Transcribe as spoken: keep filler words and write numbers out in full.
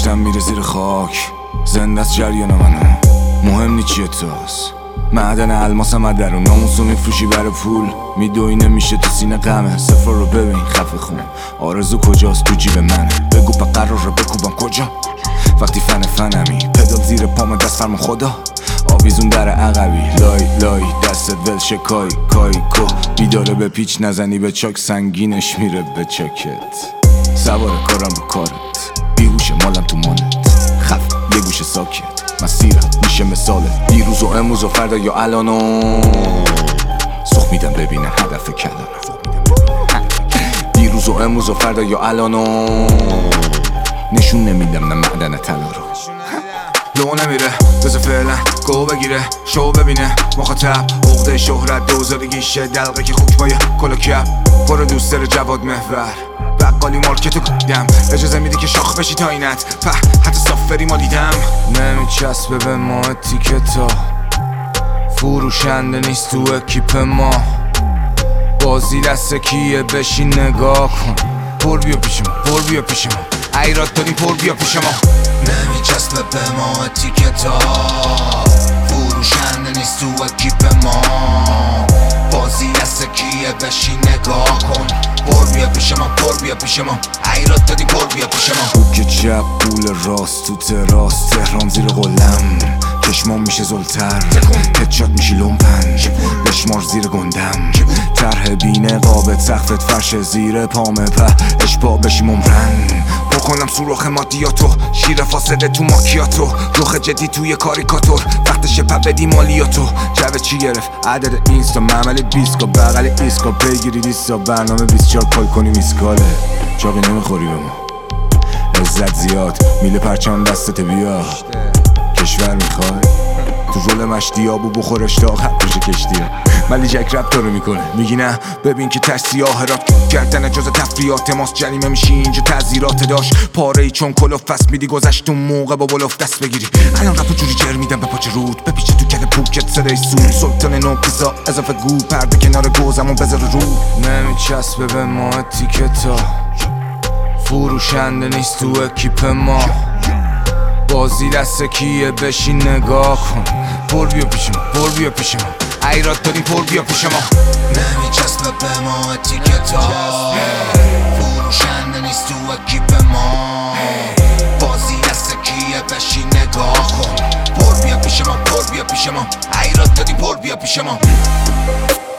گذشتم میره زیر خاک، زنده از جریان منو، مهم نی چیه تاست. معدن الماسم از درون، ناموسو میفروشی برای پول، میدوی نمیشه تو سینه غمه. سفر رو ببین خفه خون، آرزو کجاست تو جیب منه. بگو پا قرار رو بکوبم کجا وقتی فن فنمی. پدال زیر پام دست فرما خدا، آویزون در عقبی. لای لای دستت ول شکای کای کو، بیداره به پیچ نزنی به چاک، سنگینش میره به چکت. سوار کارم رو کارت، بیهوش مالم تو مالت. خف یه گوشه ساکت، مسیرت میشه مثالت. دیروز و امروز و فردا یا الانو، سخ میدم ببینن هدف کلانو. دیروز و امروز و فردا یا الانو، نشون نمیدم نه معدن طلا رو. لو نمیره بذار فعلا گو بگیره، شو ببینه مخاطب. عقده شهرت دوزارگیشه، دلقه که خوک پایه کلا کپ. برو دوست داره جواد محور، بقالی مارکتو کدم. اجازه میدی که شاخ بشی تا اینت، په حتی سافری ما دیدم. نمیچسبه به ما تیکتا، فروشنده نیست تو اکیپ ما. بازی دست کیه بشین نگاه کن. پر بیا پیش ما، پر بیا پیش ما، ایراد داریم پر بیا پیش ما. نمیچسبه به ما اتیکتا، فروشنده نیست تو اکیپ ما. بازی دست کیه بشین نگاه کن. پر بیا پیش ما، پر بیا پیش ما، ایراد داریم پر بیا پیش ما. بوک چپ پول راست تو تراس، تهران زیر قلم، چشمام میشه زلتر، هدشات میشی لومپن، بشمار زیر گندم. طرح بینه قابت سقفت فرش زیر پامه، په اشباه بشی ممرن. بکنم سوراخ مادیاتو، شیر فاسده تو ماکیاتو. رخ جدی توی کاریکاتور، وقتشه پا بدی مالیاتو. جوه چی گرفت عدد اینستا، معمل بیسکا بغل ایسکا. بگیری دیستا برنامه بیست و چهار پای کنی میسکاله. چاقی نمیخوری به ما، عزت زیاد میله پرچم دستت بیا. کشور میخوای تو رول مشتی آبو بخورش تا خط بشه کشتی ها. ملی جک رب دارو میکنه، میگی نه ببین که تش سیاه را کردن جز تفریات ماست. جریمه میشی اینجا تعذیرات داشت پاره ای چون کلوف فست میدی. گذشت اون موقع با بلوف دست بگیری، الان رفت جوری جر میدم به پاچه رود. بپیچه تو کل پوکت صدای سود، سلطان نو پیزا اضافه گو. پرده کنار گوزمون بذار رو. نمیچسبه به ما تیکتا، فروشنده نیست تو اکیپ ما. بازی دست کیه بشین نگاه کن. پر بیا پیش ما، پر بیا پیش ما، ایراد داریم پر بیا پیش ما. نمیچسبه به ما اتیکتا، فروشنده نیست تو اکیپ ما. بازی دست کیه بشین نگاه کن. پر بیا پیش ما، پر بیا پیش ما، ایراد داریم پر بیا پیش ما.